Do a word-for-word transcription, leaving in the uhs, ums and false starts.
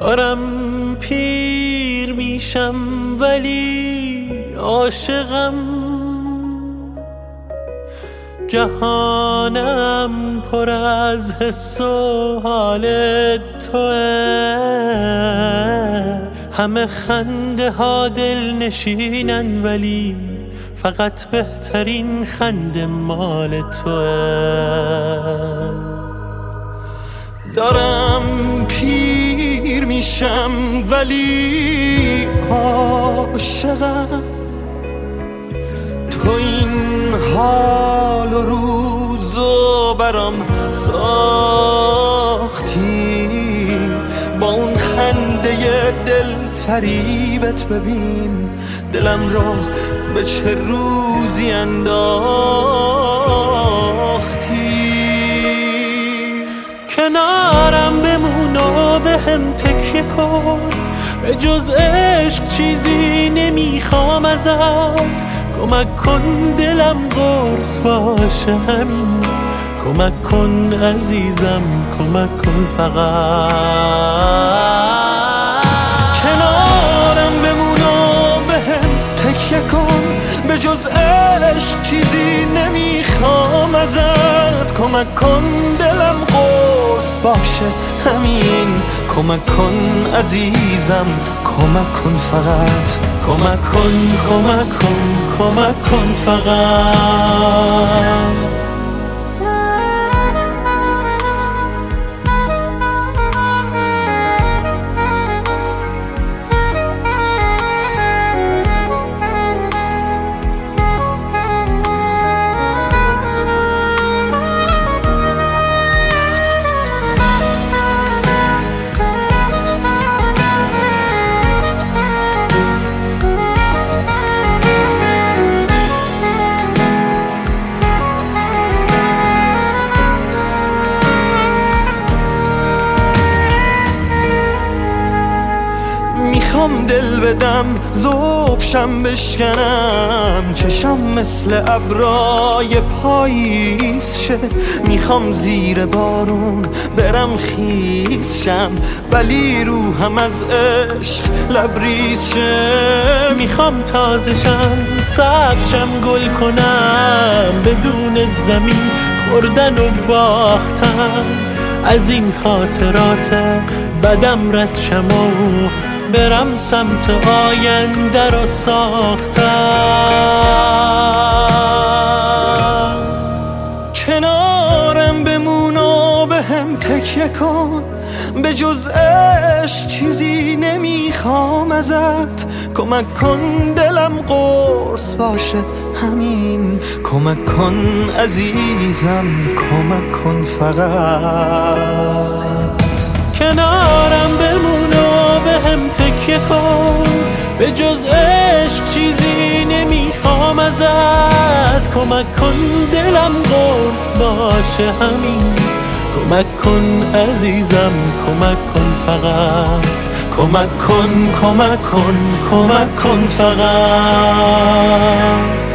دارم پیر میشم ولی عاشقم، جهانم پر از حس و حال توه. همه خنده ها دل نشینن ولی فقط بهترین خنده مال توه. دارم پیر میشم ولی عاشقم، تو این حال و روزو برام ساختی، با اون خنده دل فریبت ببین دلم را به چه روزی انداختی. کنارم بمون و به هم تکیه کن، به جز عشق چیزی نمیخوام ازت. کمک کن دلم قرص باشه همین، کمک کن عزیزم کمک کن فقط. کنارم بمون و به هم تکیه کن، به جز عشق چیزی نمیخوام ازت. کمک کن دلم قرص باشه همین، کمک کن عزیزم کمک کن فقط. کمک کن کمک کن کمک کن فقط. میخوام دل بدم ذوبشم بشکنم، چشم مثل ابرای پاییز شه. میخوام زیر بارون برم خیس شم، ولی روحم از عشق لبریز شه. میخوام تازشم سبزشم گل کنم، بدون زمین خوردن و باختم. از این خاطرات بدم رد شم و برم سمت آینده رو ساختم. کنارم بمون و به هم تکیه کن، به جز عشق چیزی نمیخوام ازت. کمک کن دلم قرص باشه همین، کمک کن عزیزم کمک کن فقط. کنارم بمون و به هم تکیه کن، به جز عشق چیزی نمیخوام ازت. کمک کن دلم قرص باشه همین، کمک کن عزیزم کمک کن فقط. کمک کن کمک کن کمک کن فقط.